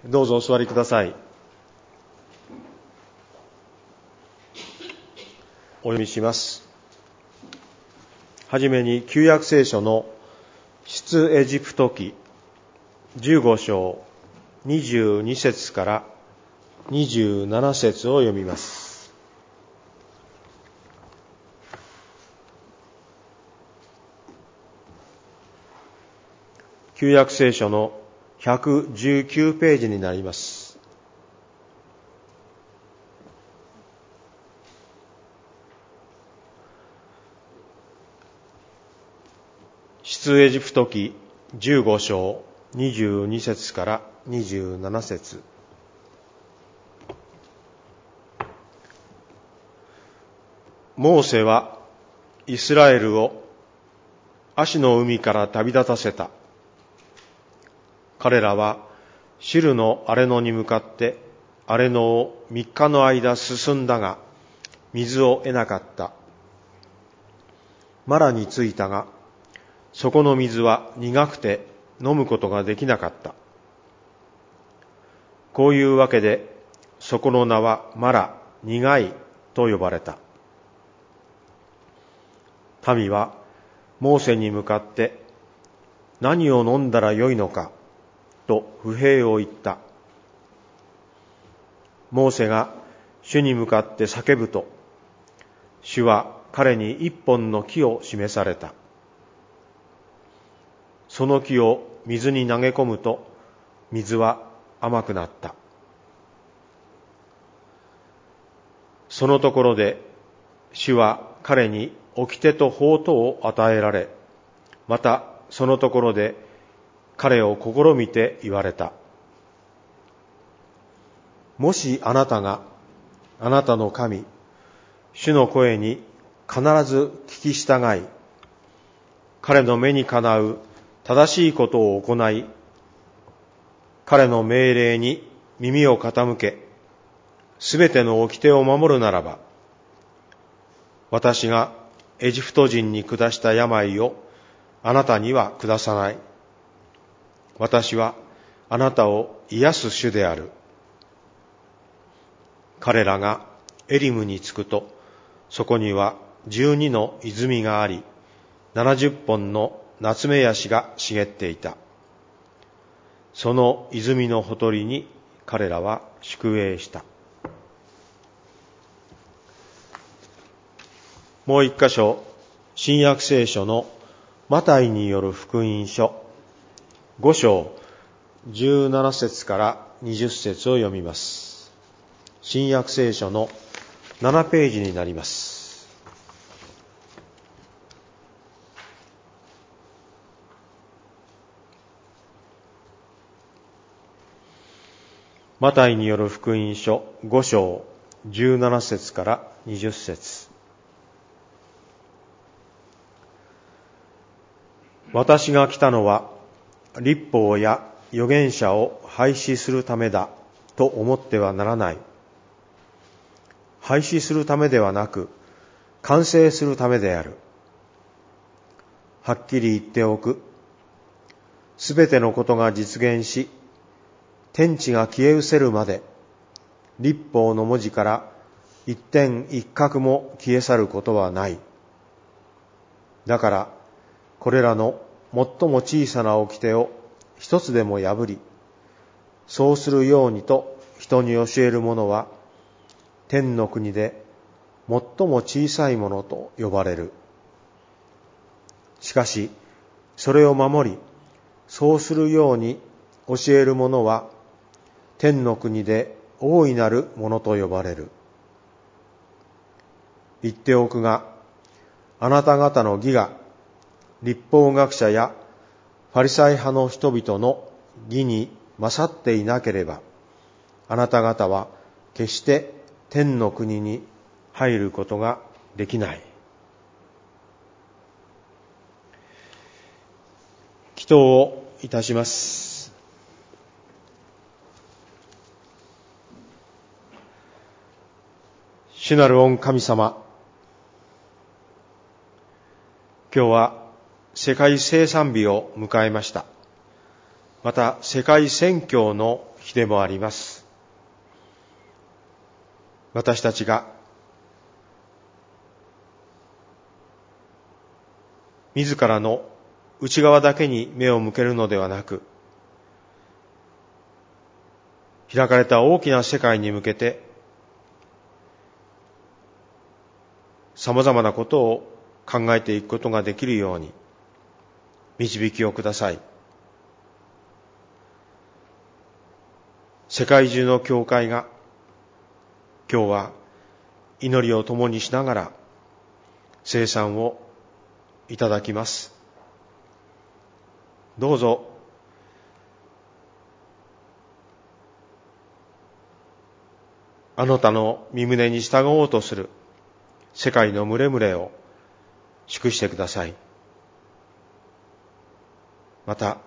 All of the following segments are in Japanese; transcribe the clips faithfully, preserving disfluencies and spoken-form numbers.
どうぞお座りください。お読みします。はじめに旧約聖書の出エジプト記じゅうご章にじゅうに節からにじゅうなな節を読みます。旧約聖書のひゃくじゅうきゅうページになります。出エジプト記じゅうご章にじゅうに節からにじゅうなな節。モーセはイスラエルをアシの海から旅立たせた。彼らはシルの荒れ野に向かって荒れ野を三日の間進んだが水を得なかった。マラに着いたがそこの水は苦くて飲むことができなかった。こういうわけでそこの名はマラ、苦いと呼ばれた。民はモーセに向かって何を飲んだらよいのかと不平を言った。モーセが主に向かって叫ぶと、主は彼に一本の木を示された。その木を水に投げ込むと、水は甘くなった。そのところで、主は彼に掟と法とを与えられ、またそのところで彼を試みて言われた。もしあなたがあなたの神、主の声に必ず聞き従い、彼の目にかなう正しいことを行い、彼の命令に耳を傾け、すべての掟を守るならば、私がエジプト人に下した病をあなたには下さない。私はあなたを癒す主である。彼らがエリムに着くと、そこには十二の泉があり、七十本のナツメヤシが茂っていた。その泉のほとりに彼らは宿営した。もう一箇所、新約聖書のマタイによる福音書ご章じゅうなな節からにじゅう節を読みます。新約聖書のななページになります。マタイによる福音書ご章じゅうなな節からにじゅう節。私が来たのは律法や預言者を廃止するためだと思ってはならない。廃止するためではなく、完成するためである。はっきり言っておく。すべてのことが実現し、天地が消え失せるまで、律法の文字から一点一画も消え去ることはない。だから、これらの最も小さな掟を一つでも破り、そうするようにと人に教える者は、天の国で最も小さいものと呼ばれる。しかし、それを守り、そうするように教える者は、天の国で大いなるものと呼ばれる。言っておくが、あなた方の義が、律法学者やファリサイ派の人々の義に勝っていなければ、あなた方は決して天の国に入ることができない。祈祷をいたします。主なる御神様、今日は世界生産日を迎えました。また世界宣教の日でもあります。私たちが自らの内側だけに目を向けるのではなく、開かれた大きな世界に向けて様々なことを考えていくことができるように導きをください。世界中の教会が今日は祈りを共にしながら聖餐をいただきます。どうぞあなたの御胸に従おうとする世界の群れ群れを祝してください。また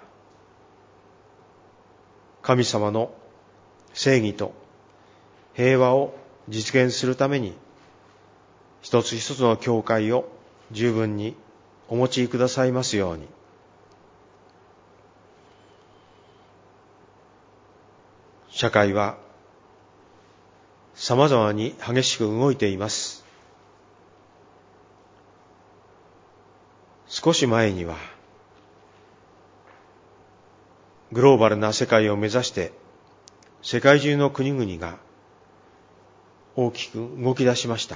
神様の正義と平和を実現するために一つ一つの教会を十分にお持ちくださいますように。社会は様々に激しく動いています。少し前にはグローバルな世界を目指して世界中の国々が大きく動き出しました。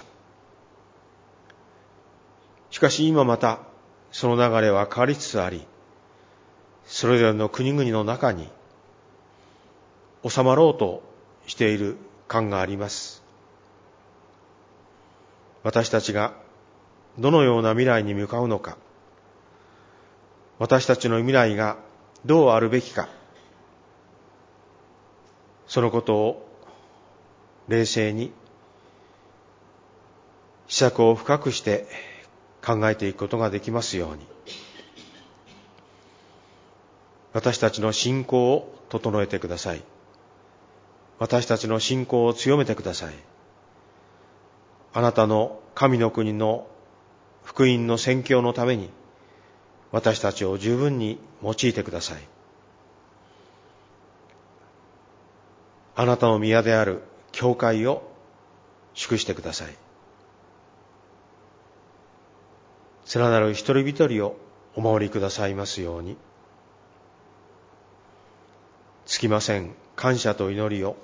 しかし今またその流れは変わりつつあり、それぞれの国々の中に収まろうとしている感があります。私たちがどのような未来に向かうのか、私たちの未来がどうあるべきか、そのことを冷静に思索を深くして考えていくことができますように、私たちの信仰を整えてください。私たちの信仰を強めてください。あなたの神の国の福音の宣教のために私たちを十分に用いてください。あなたの宮である教会を祝してください。さらなる一人一人をお守りくださいますように。つきません感謝と祈りを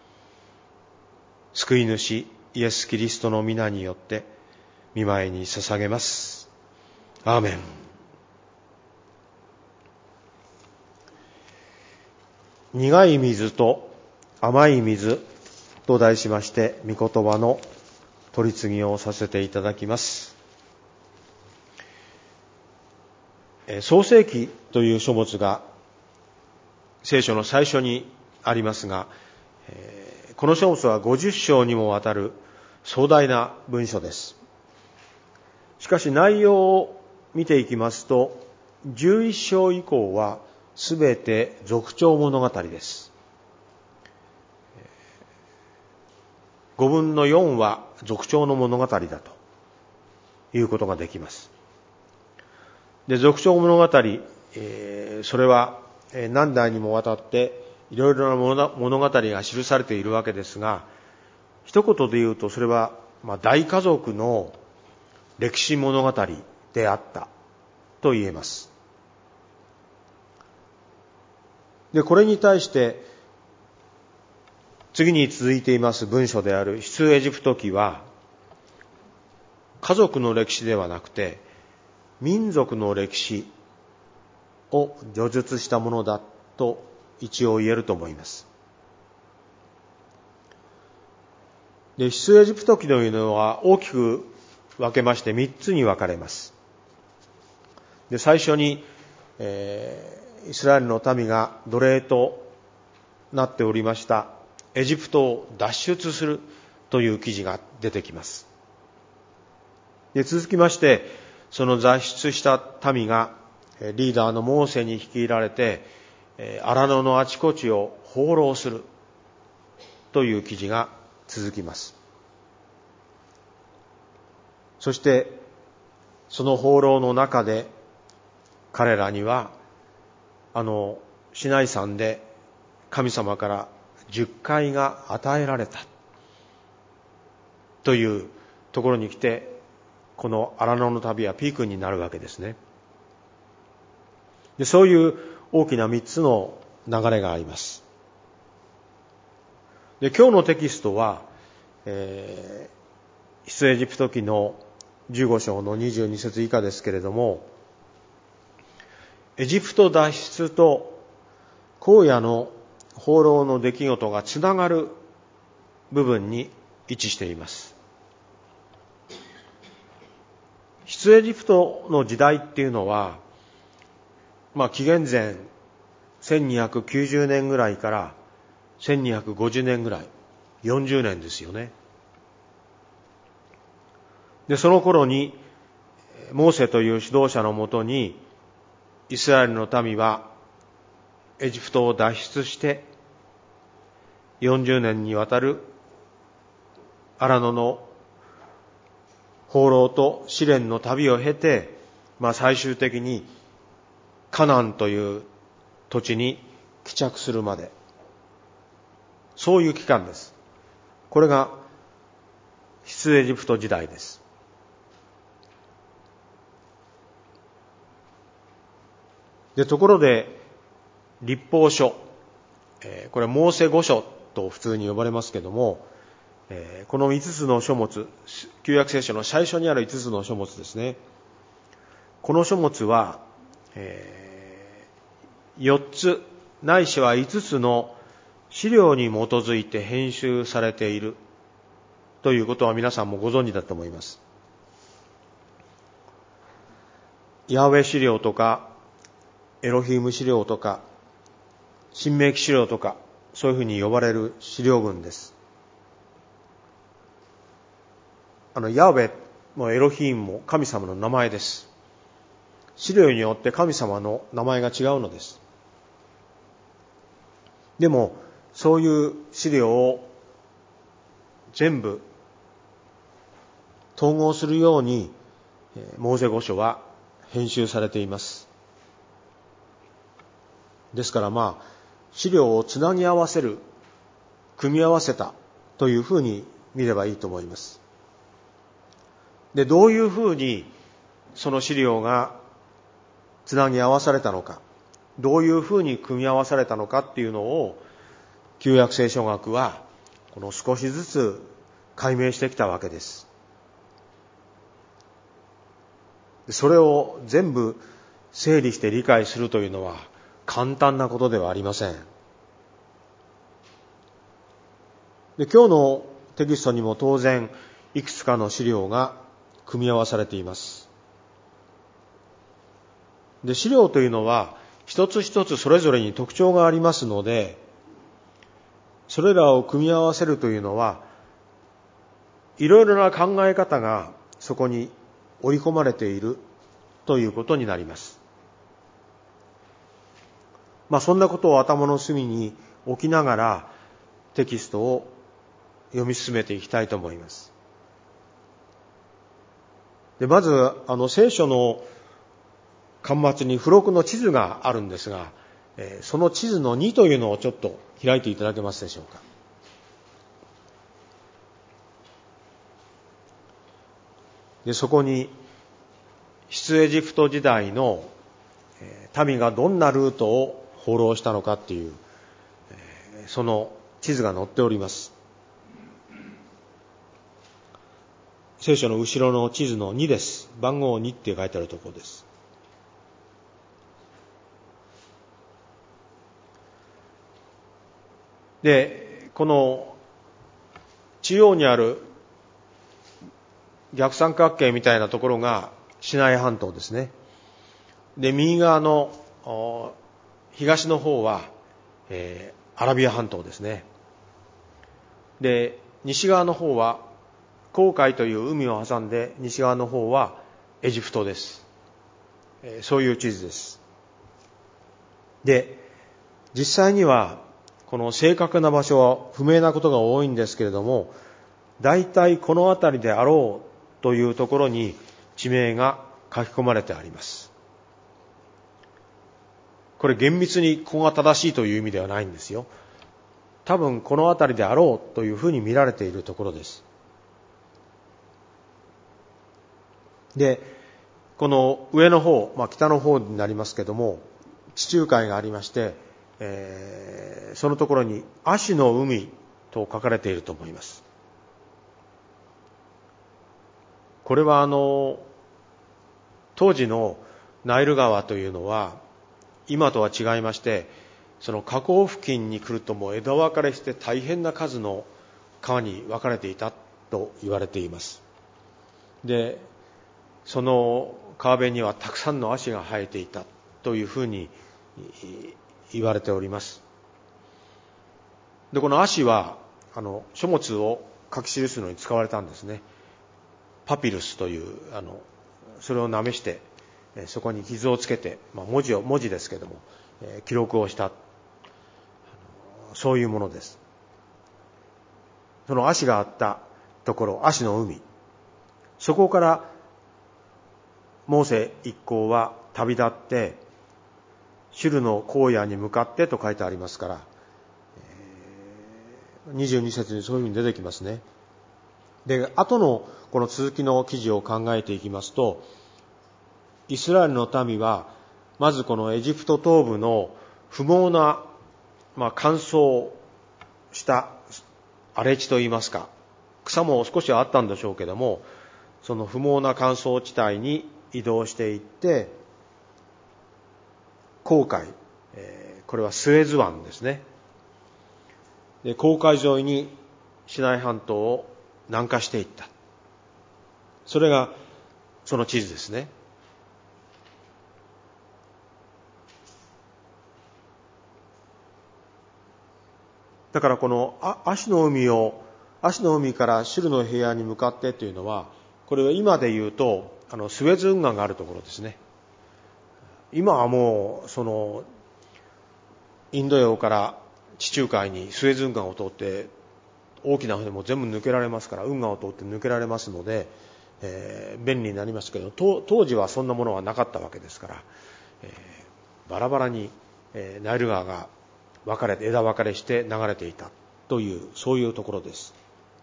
救い主イエス・キリストの皆によって御前に捧げます。アーメン。苦い水と甘い水と題しまして御言葉の取り次ぎをさせていただきます。創世記という書物が聖書の最初にありますが、この書物はごじゅっ章にもわたる壮大な文書です。しかし内容を見ていきますと、じゅういっ章以降はすべて族長物語です。ごぶんのよんは族長の物語だということができます。で、族長物語、えー、それは何代にもわたっていろいろな物語が記されているわけですが、一言で言うとそれは、まあ、大家族の歴史物語であったと言えます。で、これに対して次に続いています文書である出エジプト記は、家族の歴史ではなくて民族の歴史を叙述したものだと一応言えると思います。で、出エジプト記というのは大きく分けましてみっつに分かれます。で、最初に、えー、イスラエルの民が奴隷となっておりましたエジプトを脱出するという記事が出てきます。で、続きましてその脱出した民がリーダーのモーセに率いられて荒野のあちこちを放浪するという記事が続きます。そしてその放浪の中で彼らにはあのシナイ山で神様から十戒が与えられたというところに来て、この荒野の旅はピークになるわけですね。で、そういう大きな三つの流れがあります。で、今日のテキストは、えー、出エジプト記のじゅうご章のにじゅうに節以下ですけれども、エジプト脱出と荒野の放浪の出来事がつながる部分に位置しています。出エジプトの時代っていうのは、まあ紀元前せんにひゃくきゅうじゅうねんぐらいからせんにひゃくごじゅうねんぐらい、よんじゅうねんですよね。で、その頃にモーセという指導者のもとにイスラエルの民はエジプトを脱出してよんじゅうねんにわたる荒野の放浪と試練の旅を経て、まあ最終的にカナンという土地に帰着するまで、そういう期間です。これが出エジプト時代です。で、ところで律法書、えー、これモーセ五書と普通に呼ばれますけども、えー、この五つの書物、旧約聖書の最初にある五つの書物ですね。この書物は、えー、四つないしは五つの資料に基づいて編集されているということは皆さんもご存知だと思います。ヤーウェ資料とかエロヒーム資料とか新明記資料とか、そういうふうに呼ばれる資料群です。あのヤーウェもエロヒームも神様の名前です。資料によって神様の名前が違うのです。でもそういう資料を全部統合するようにモーセ五書は編集されています。ですからまあ資料をつなぎ合わせる、組み合わせたというふうに見ればいいと思います。で、どういうふうにその資料がつなぎ合わされたのか、どういうふうに組み合わされたのかっていうのを旧約聖書学はこの少しずつ解明してきたわけです。それを全部整理して理解するというのは簡単なことではありません。で、今日のテキストにも当然いくつかの資料が組み合わされています。で、資料というのは一つ一つそれぞれに特徴がありますので、それらを組み合わせるというのはいろいろな考え方がそこに織り込まれているということになります。まあそんなことを頭の隅に置きながらテキストを読み進めていきたいと思います。で、まずあの聖書の巻末に付録の地図があるんですが、えー、その地図のにというのをちょっと開いていただけますでしょうか。で、そこに出エジプト時代の民がどんなルートを放浪したのかっていう、その地図が載っております。聖書の後ろの地図のにです。番号にって書いてあるところです。で、この中央にある逆三角形みたいなところがシナイ半島ですね。で、右側の東の方は、えー、アラビア半島ですね。で、西側の方は紅海という海を挟んで西側の方はエジプトです。えー、そういう地図です。で、実際にはこの正確な場所は不明なことが多いんですけれども、大体この辺りであろうというところに地名が書き込まれてあります。これ厳密にここが正しいという意味ではないんですよ。 多分この辺りであろうというふうに見られているところです。で、この上の方、まあ、北の方になりますけども、地中海がありまして、えー、そのところにアシの海と書かれていると思います。これはあの当時のナイル川というのは今とは違いまして、その河口付近に来るともう枝分かれして大変な数の川に分かれていたと言われています。で、その川辺にはたくさんの葦が生えていたというふうに言われております。で、この葦はあの書物を書き記すのに使われたんですね。パピルスというあのそれをなめしてそこに傷をつけて、まあ、文字を文字ですけども、えー、記録をしたそういうものです。その葦があったところ、葦の海、そこからモーセ一行は旅立ってシュルの荒野に向かってと書いてありますから、にじゅうに節にそういうふうに出てきますね。で、後のこの続きの記事を考えていきますと、イスラエルの民はまずこのエジプト東部の不毛な、まあ、乾燥した荒れ地といいますか、草も少しはあったんでしょうけども、その不毛な乾燥地帯に移動していって、紅海、えー、これはスエズ湾ですね。で、紅海沿いにシナイ半島を南下していった。それがその地図ですね。だからこのアシの海をアシの海からシュルの平野に向かってというのは、これは今で言うとあのスエズ運河があるところですね。今はもうそのインド洋から地中海にスエズ運河を通って大きな船も全部抜けられますから、運河を通って抜けられますので、えー、便利になりますけど、当時はそんなものはなかったわけですから、えー、バラバラに、えー、ナイル川が分かれて枝分かれして流れていたというそういうところです。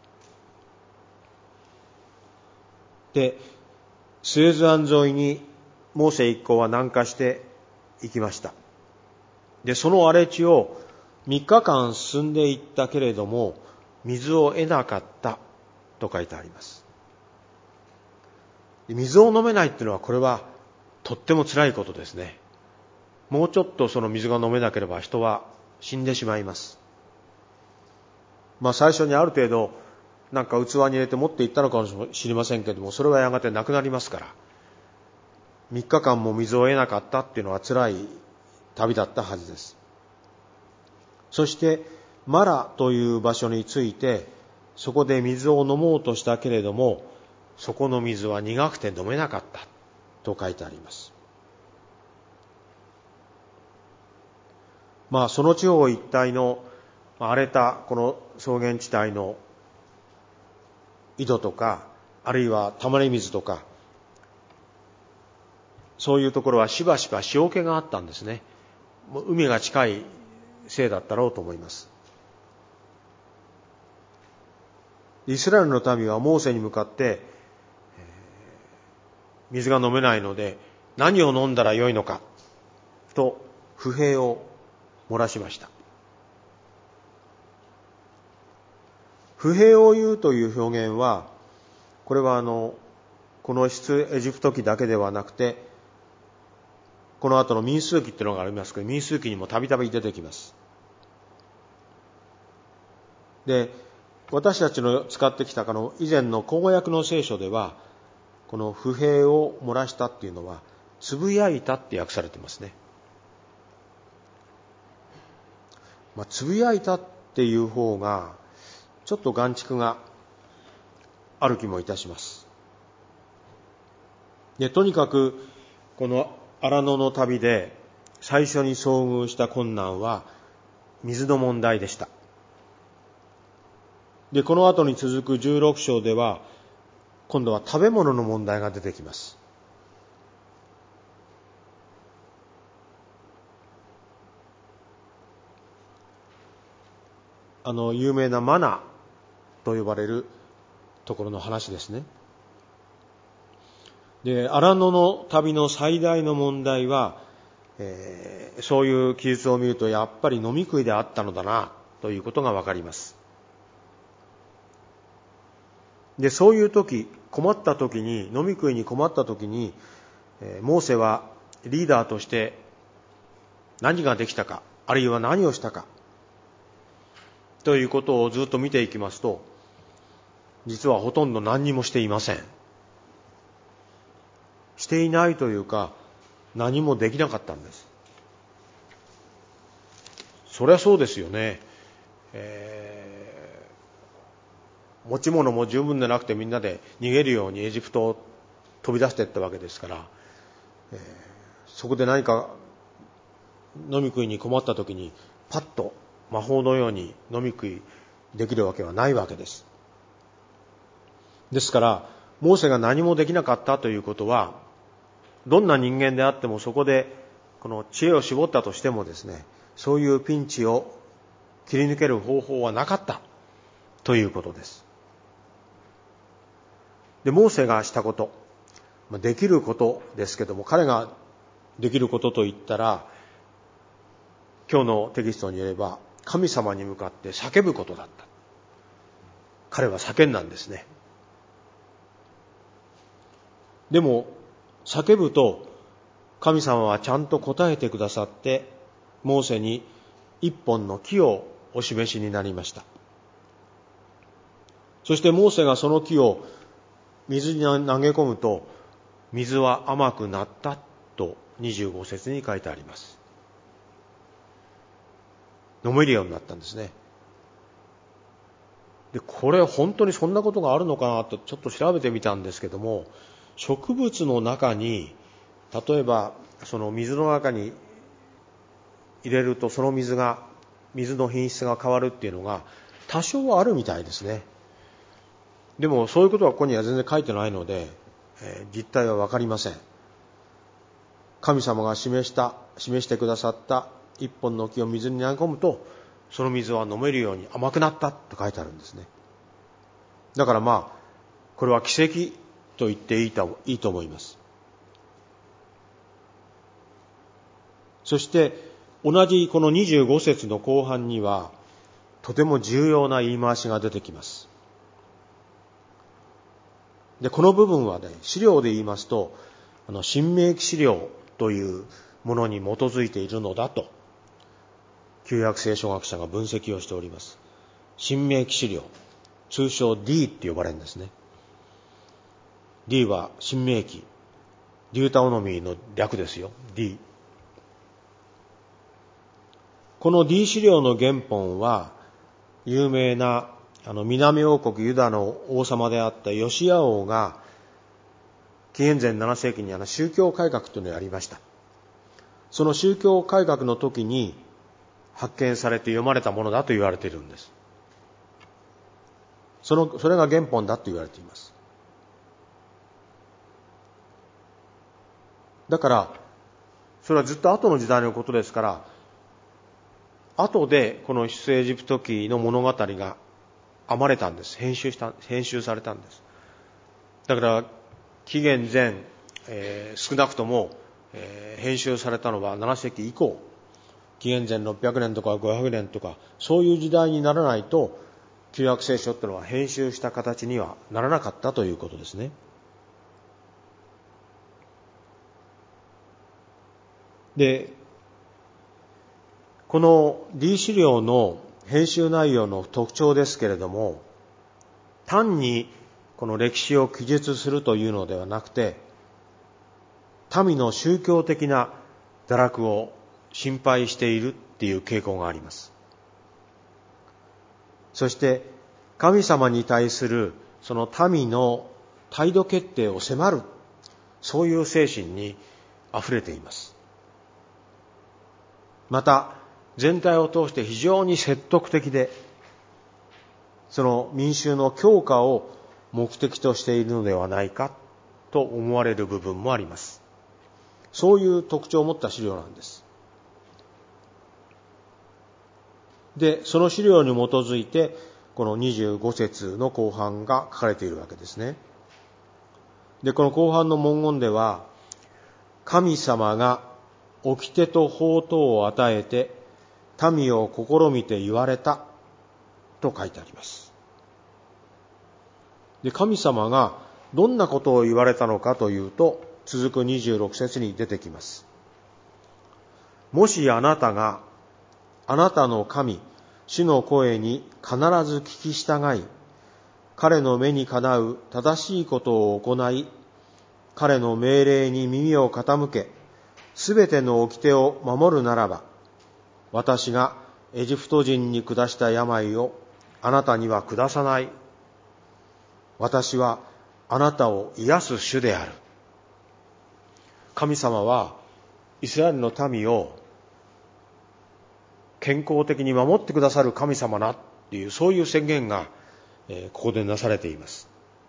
で、スエズ湾沿いにモーセ一行は南下していきました。で、その荒れ地をみっかかん進んでいったけれども水を得なかったと書いてあります。水を飲めないっていうのはこれはとっても辛いことですね。もうちょっとその水が飲めなければ人は死んでしまいます。まあ最初にある程度なんか器に入れて持っていったのかもしれませんけれども、それはやがてなくなりますから、みっかかんも水を得なかったっていうのは辛い旅だったはずです。そしてマラという場所に着いて、そこで水を飲もうとしたけれども、そこの水は苦くて飲めなかったと書いてあります。まあその地方一帯の荒れたこの草原地帯の井戸とか、あるいはたまり水とか、そういうところはしばしば塩気があったんですね。海が近いせいだったろうと思います。イスラエルの民はモーセに向かって、水が飲めないので何を飲んだらよいのかと不平を漏らしました。不平を言うという表現は、これはあのこの出エジプト記だけではなくて、この後の民数記っていうのがありますけど、民数記にもたびたび出てきます。で、私たちの使ってきたこの以前の口語訳の聖書では、この不平を漏らしたっていうのはつぶやいたって訳されてますね。まあ、つぶやいたっていう方がちょっと眼蓄がある気もいたします。で、とにかくこの荒野の旅で最初に遭遇した困難は水の問題でした。で、この後に続くじゅうろく章では今度は食べ物の問題が出てきます。 あの有名なマナと呼ばれるところの話ですね。で、荒野の旅の最大の問題は、えー、そういう記述を見るとやっぱり飲み食いであったのだなということがわかります。で、そういう時、困った時に、飲み食いに困った時に、えー、モーセはリーダーとして何ができたか、あるいは何をしたかということをずっと見ていきますと、実はほとんど何にもしていません。していないというか、何もできなかったんです。そりゃそうですよね。えー、持ち物も十分でなくてみんなで逃げるようにエジプトを飛び出していったわけですから、えー、そこで何か飲み食いに困った時にパッと魔法のように飲み食いできるわけはないわけです。ですからモーセが何もできなかったということは、どんな人間であってもそこでこの知恵を絞ったとしてもですね、そういうピンチを切り抜ける方法はなかったということです。で、モーセがしたこと、できることですけども、彼ができることといったら、今日のテキストによれば神様に向かって叫ぶことだった。彼は叫んだんですね。でも叫ぶと神様はちゃんと答えてくださって、モーセに一本の木をお示しになりました。そしてモーセがその木を水に投げ込むと、水は甘くなったとにじゅうご節に書いてあります。飲めるようになったんですね。で、これ本当にそんなことがあるのかなとちょっと調べてみたんですけども、植物の中に例えばその水の中に入れると、その水が水の品質が変わるっていうのが多少はあるみたいですね。でもそういうことはここには全然書いてないので、えー、実態は分かりません。神様が示した示してくださった一本の木を水に投げ込むと、その水は飲めるように甘くなったと書いてあるんですね。だからまあこれは奇跡と言っていいと、いいと思います。そして同じこのにじゅうご節の後半にはとても重要な言い回しが出てきます。で、この部分はね、資料で言いますと、あの新明記資料というものに基づいているのだと旧約聖書学者が分析をしております。新明記資料、通称 D って呼ばれるんですね。D は新明記、デュータオノミーの略ですよ。 D。 この D 資料の原本は有名なあの南王国ユダの王様であったヨシア王が紀元前なな世紀にあの宗教改革というのをやりました。その宗教改革の時に発見されて読まれたものだと言われているんです。そのそれが原本だと言われています。だからそれはずっと後の時代のことですから、後でこの出エジプト記の物語が編まれたんです。編集した編集されたんです。だから紀元前、えー、少なくとも、えー、編集されたのはなな世紀以降、紀元前ろっぴゃくねんとかごひゃくねんとかそういう時代にならないと旧約聖書ってのは編集した形にはならなかったということですね。で、この D 資料の編集内容の特徴ですけれども、単にこの歴史を記述するというのではなくて、民の宗教的な堕落を心配しているっていう傾向があります。そして神様に対するその民の態度決定を迫る、そういう精神にあふれています。また全体を通して非常に説得的で、その民衆の強化を目的としているのではないかと思われる部分もあります。そういう特徴を持った資料なんです。 で、その資料に基づいて、このにじゅうご節の後半が書かれているわけですね。で、この後半の文言では、神様が掟と法灯を与えて、民を試みて言われたと書いてあります。で、神様がどんなことを言われたのかというと、続くにじゅうろく節に出てきます。もしあなたがあなたの神、主の声に必ず聞き従い、彼の目にかなう正しいことを行い、彼の命令に耳を傾け、すべての掟を守るならば、私がエジプト人に下した病をあなたには下さない。私はあなたを癒す主である。神様はイスラエルの民を健康的に守ってくださる神様だっていう、そういう宣言が、えー、ここでなされています。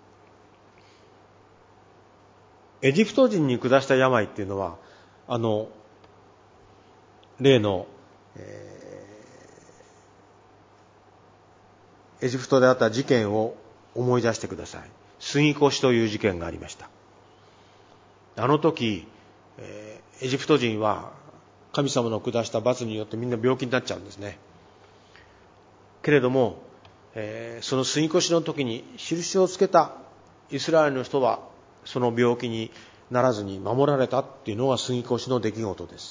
エジプト人に下した病っていうのは、あの例の、えー、エジプトであった事件を思い出してください。杉越という事件がありました。あの時、えー、エジプト人は神様の下した罰によってみんな病気になっちゃうんですね。けれども、えー、その杉越の時に印をつけたイスラエルの人はその病気にならずに守られたっていうのが杉越の出来事です。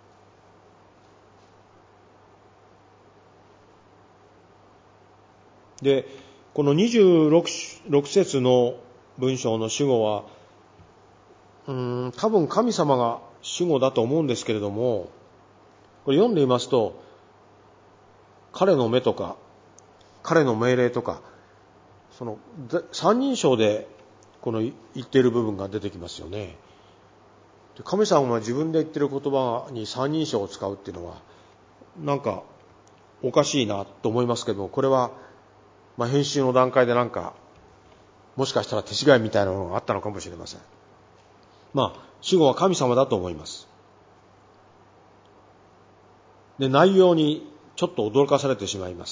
で、このにじゅうろく節の文章の主語は、うーん、多分神様が主語だと思うんですけれども、これ読んでいますと、彼の目とか、彼の命令とか、その三人称でこの言っている部分が出てきますよね。神様が自分で言っている言葉に三人称を使うっていうのは、なんかおかしいなと思いますけども、これは、まあ、編集の段階でなんか、もしかしたら手違いみたいなものがあったのかもしれません。まあ、主語は神様だと思います。で、内容にちょっと驚かされてしまいます。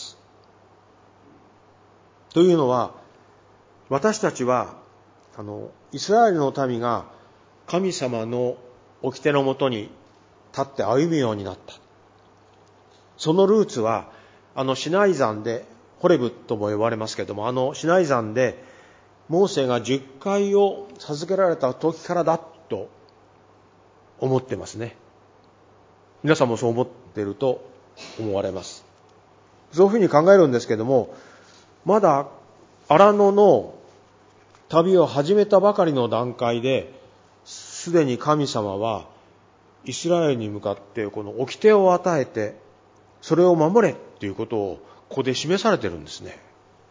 というのは、私たちは、あの、イスラエルの民が神様の掟のもとに立って歩むようになった。そのルーツは、あのシナイ山で、ホレブとも呼ばれますけれども、あのシナイ山で、モーセが十戒を授けられた時からだと思ってますね。皆さんもそう思っていると思われます。そういうふうに考えるんですけれども、まだ荒野の旅を始めたばかりの段階で、すでに神様はイスラエルに向かってこの掟を与えて、それを守れっていうことをここで示されてるんですね。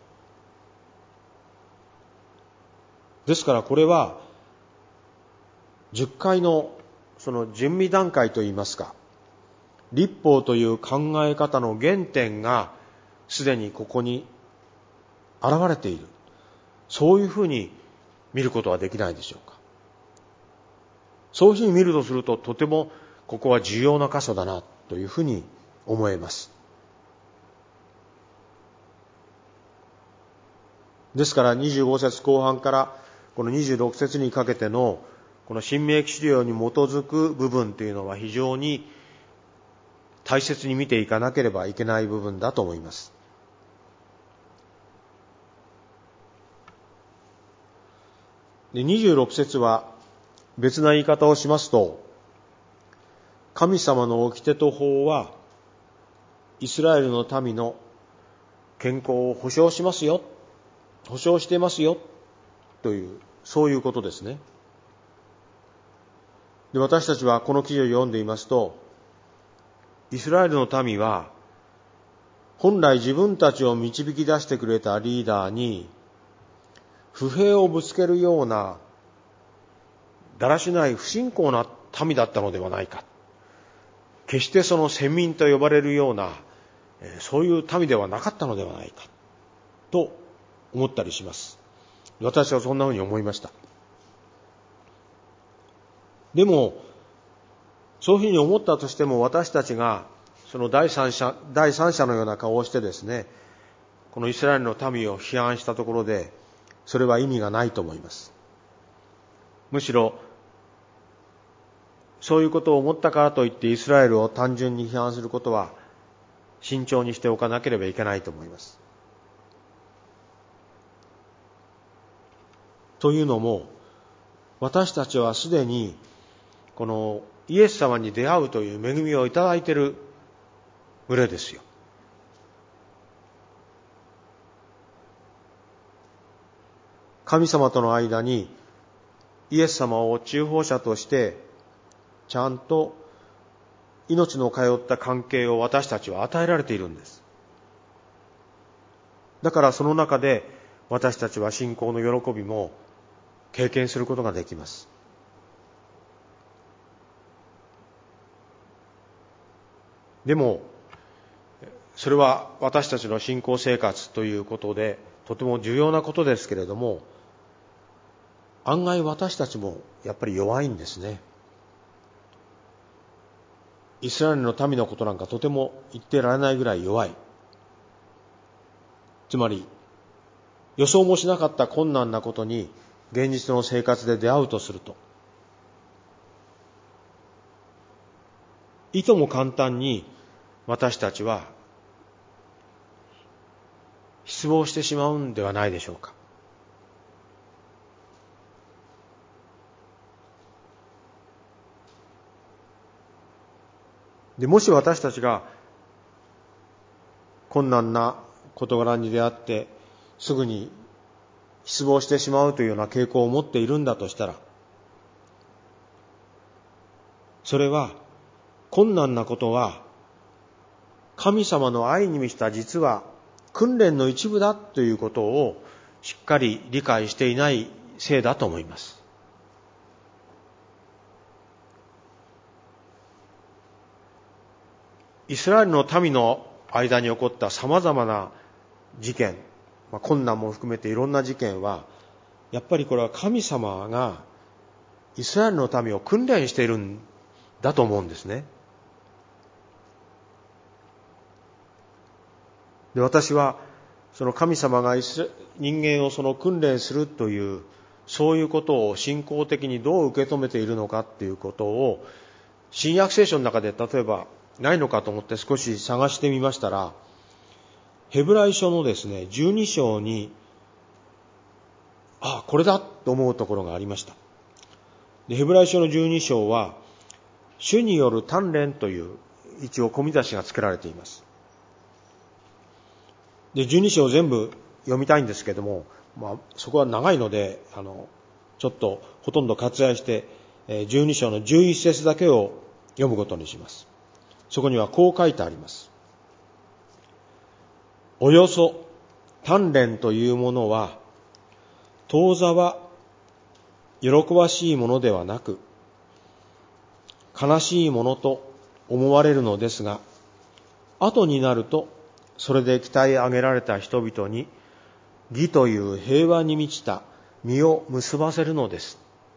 ですからこれは十戒のその準備段階といいますか、律法という考え方の原点がすでにここに現れている。そういうふうに見ることはできないでしょうか。そういうふうに見るとすると、とてもここは重要な箇所だなというふうに思えます。ですからにじゅうご節後半からこのにじゅうろく節にかけてのこの新明記資料に基づく部分というのは非常に大切に見ていかなければいけない部分だと思います。で、にじゅうろく節は別な言い方をしますと、神様の掟と法はイスラエルの民の健康を保障しますよ、保障してますよという、そういうことですね。で、私たちはこの記事を読んでいますと、イスラエルの民は本来自分たちを導き出してくれたリーダーに不平をぶつけるようなだらしない不信仰な民だったのではないか。決してその先民と呼ばれるようなそういう民ではなかったのではないかと思ったりします。私はそんなふうに思いました。でもそういうふうに思ったとしても、私たちがその第三者、第三者のような顔をしてですね、このイスラエルの民を批判したところで、それは意味がないと思います。むしろ、そういうことを思ったからといってイスラエルを単純に批判することは慎重にしておかなければいけないと思います。というのも、私たちはすでにこのイエス様に出会うという恵みをいただいている群れですよ。神様との間にイエス様を中保者としてちゃんと命の通った関係を私たちは与えられているんです。だからその中で私たちは信仰の喜びも経験することができます。でもそれは私たちの信仰生活ということでとても重要なことですけれども、案外私たちもやっぱり弱いんですね。イスラエルの民のことなんかとても言ってられないぐらい弱い。つまり予想もしなかった困難なことに現実の生活で出会うとすると、いとも簡単に私たちは失望してしまうんではないでしょうか。で、もし私たちが困難な事柄に出会ってすぐに失望してしまうというような傾向を持っているんだとしたら、それは困難なことは神様の愛に満ちた実は訓練の一部だということをしっかり理解していないせいだと思います。イスラエルの民の間に起こった様々な事件、まあ、困難も含めていろんな事件は、やっぱりこれは神様がイスラエルの民を訓練しているんだと思うんですね。で、私はその神様が人間をその訓練するというそういうことを信仰的にどう受け止めているのかっていうことを新約聖書の中で例えばないのかと思って少し探してみましたら、ヘブライ書のですねじゅうに章にああこれだと思うところがありました。で、ヘブライ書のじゅうに章は主による鍛錬という一応込み出しがつけられています。で、じゅうに章全部読みたいんですけども、まあ、そこは長いのであのちょっとほとんど割愛してじゅうに章のじゅういち節だけを読むことにします。そこにはこう書いてあります。およそ鍛錬というものは当座は喜ばしいものではなく悲しいものと思われるのですが、後になるとそれで鍛え上げられた人々に義という平和に満ちた実を結ばせるのです。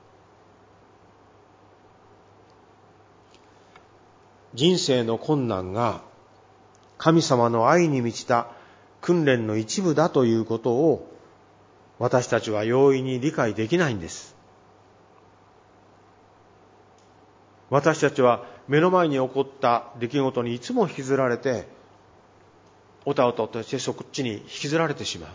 人生の困難が神様の愛に満ちた訓練の一部だということを私たちは容易に理解できないんです。私たちは目の前に起こった出来事にいつも引きずられて、おたおたとしてそっちに引きずられてしまう。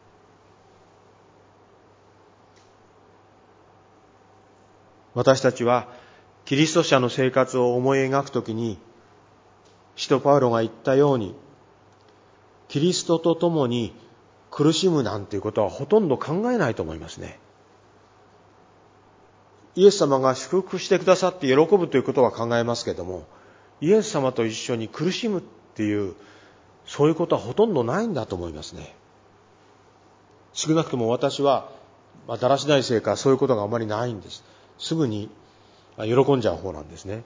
私たちはキリスト者の生活を思い描くときに、使徒パウロが言ったように、キリストと共に苦しむなんていうことはほとんど考えないと思いますね。イエス様が祝福してくださって喜ぶということは考えますけれども、イエス様と一緒に苦しむっていう、そういうことはほとんどないんだと思いますね。少なくとも私は、まあ、だらしないせいかそういうことがあまりないんです。すぐに喜んじゃう方なんですね。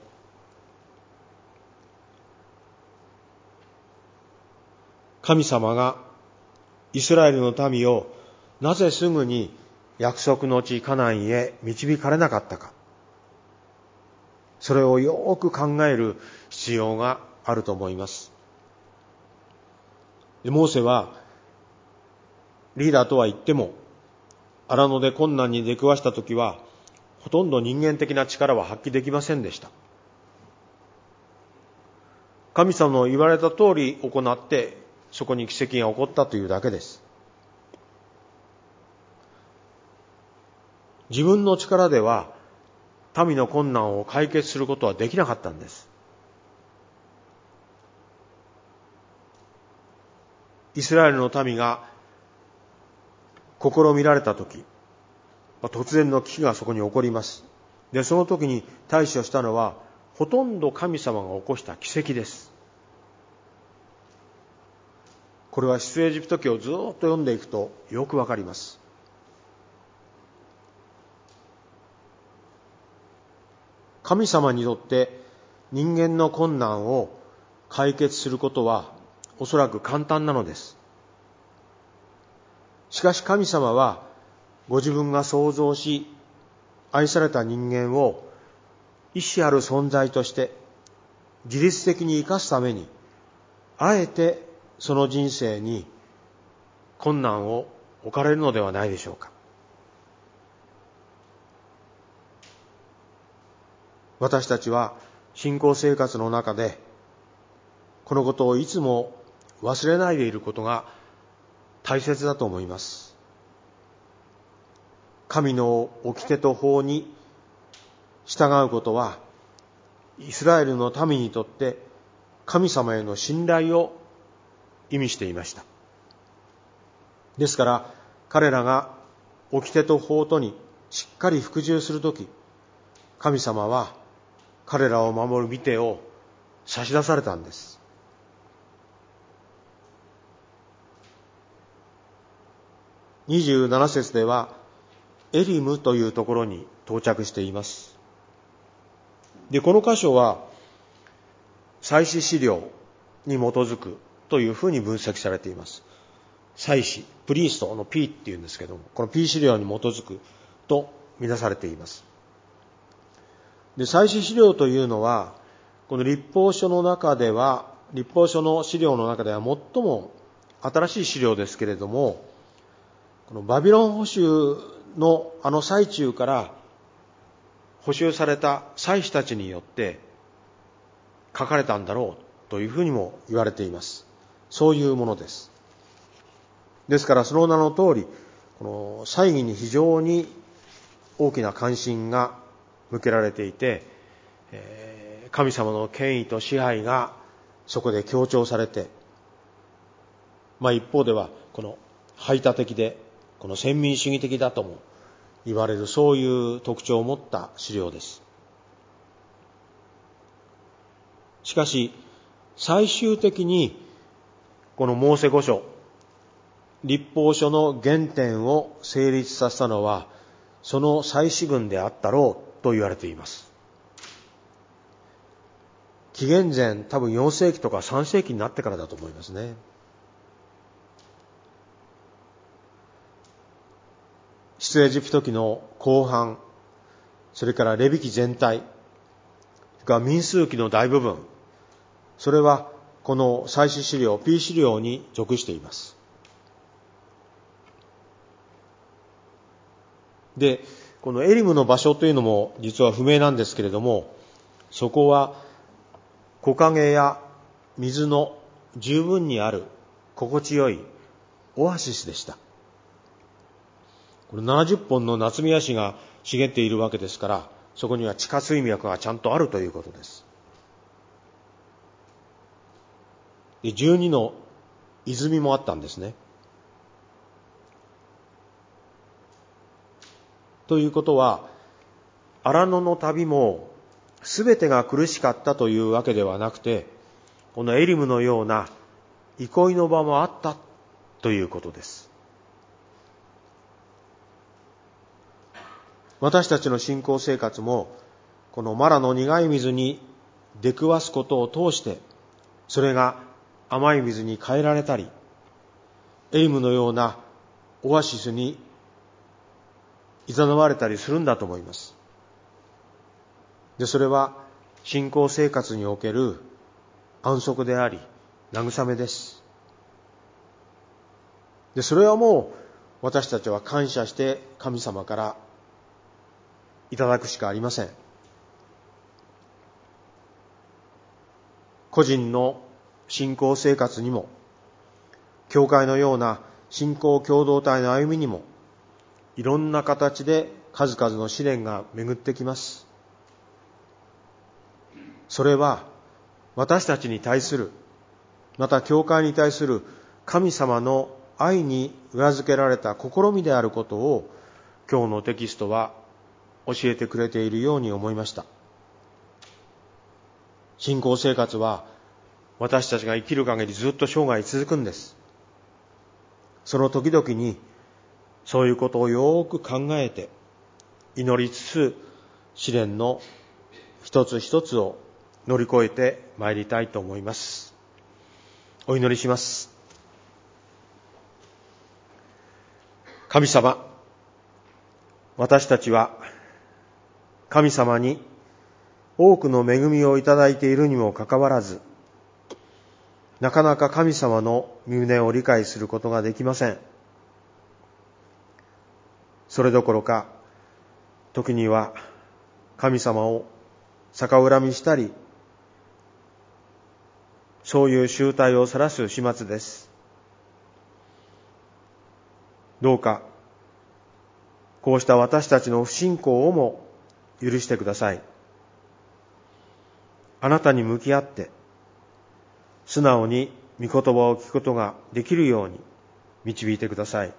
神様がイスラエルの民をなぜすぐに約束の地カナンへ導かれなかったか、それをよく考える必要があると思います。でモーセはリーダーとは言っても、荒野で困難に出くわしたときは、ほとんど人間的な力は発揮できませんでした。神様の言われた通り行って、そこに奇跡が起こったというだけです。自分の力では、民の困難を解決することはできなかったんです。イスラエルの民が試みられたとき、突然の危機がそこに起こります。で、その時に対処したのは、ほとんど神様が起こした奇跡です。これは出エジプト記をずっと読んでいくとよくわかります。神様にとって人間の困難を解決することはおそらく簡単なのです。しかし神様はご自分が創造し愛された人間を意志ある存在として自律的に生かすために、あえてその人生に困難を置かれるのではないでしょうか。私たちは信仰生活の中でこのことをいつも忘れないでいることが大切だと思います。神の掟と法に従うことはイスラエルの民にとって神様への信頼を意味していました。ですから彼らが掟と法とにしっかり服従するとき、神様は彼らを守る御手を差し出されたんです。にじゅうなな節ではエリムというところに到着しています。で、この箇所は祭司資料に基づくというふうに分析されています。祭司、プリーストの P っていうんですけども、この P 資料に基づくと見なされています。で、祭司資料というのは、この律法書の中では、律法書の資料の中では最も新しい資料ですけれども、このバビロン捕囚のあの最中から捕囚された祭司たちによって書かれたんだろうというふうにも言われています。そういうものです。ですからその名の通り、この祭儀に非常に大きな関心が向けられていて、神様の権威と支配がそこで強調されて、まあ一方ではこの排他的でこの先民主義的だとも言われる、そういう特徴を持った資料です。しかし最終的にこのモーセ五書、律法書の原点を成立させたのはその祭司軍であったろうと言われています。紀元前多分よん世紀とかさん世紀になってからだと思いますね。出エジプト記の後半、それからレビ記全体、それから民数記の大部分、それはこの祭司資料 P 資料に属しています。で、このエリムの場所というのも実は不明なんですけれども、そこは木陰や水の十分にある心地よいオアシスでした。これななじゅっぽんの夏見足が茂っているわけですから、そこには地下水脈がちゃんとあるということです。で、じゅうにの泉もあったんですね。ということは、荒野の旅もすべてが苦しかったというわけではなくて、このエリムのような憩いの場もあったということです。私たちの信仰生活もこのマラの苦い水に出くわすことを通して、それが甘い水に変えられたり、エリムのようなオアシスに誘われたりするんだと思います。で、それは信仰生活における安息であり、慰めです。で、それはもう私たちは感謝して神様からいただくしかありません。個人の信仰生活にも、教会のような信仰共同体の歩みにも、いろんな形で数々の試練が巡ってきます。それは私たちに対する、また教会に対する神様の愛に裏付けられた試みであることを、今日のテキストは教えてくれているように思いました。信仰生活は私たちが生きる限りずっと生涯続くんです。その時々にそういうことをよく考えて祈りつつ、試練の一つ一つを乗り越えてまいりたいと思います。お祈りします。神様、私たちは神様に多くの恵みをいただいているにもかかわらず、なかなか神様の御胸を理解することができません。それどころか、時には神様を逆恨みしたり、そういう醜態を晒す始末です。どうか、こうした私たちの不信仰をも許してください。あなたに向き合って、素直に御言葉を聞くことができるように導いてください。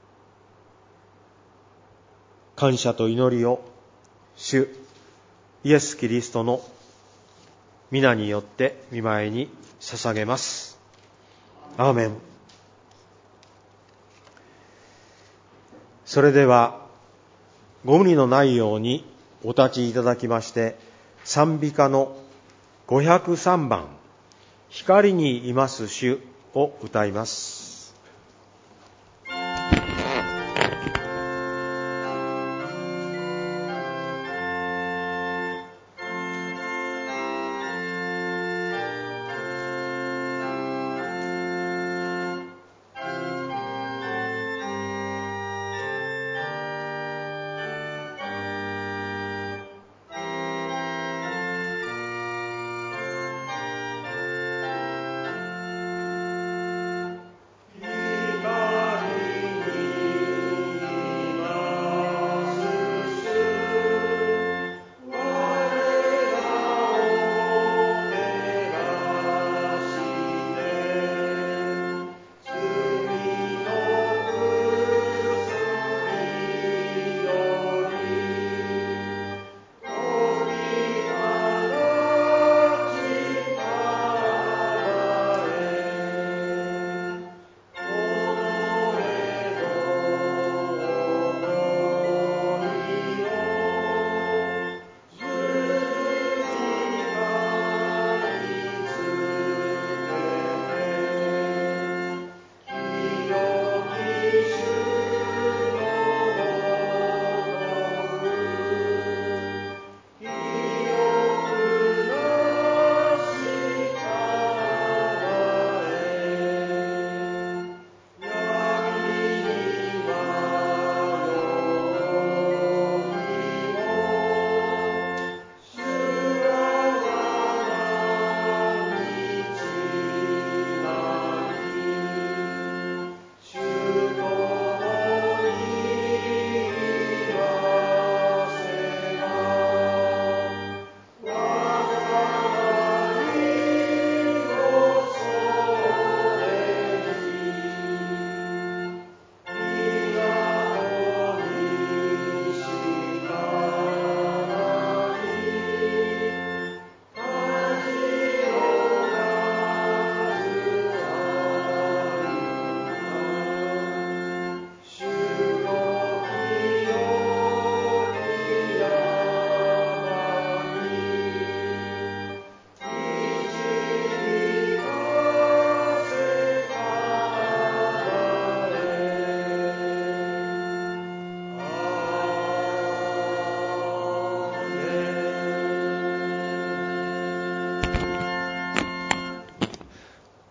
感謝と祈りを主イエス・キリストの皆によって御前に捧げます。アーメン。それではご無理のないようにお立ちいただきまして、賛美歌のごひゃくさんばん、光にいます主を歌います。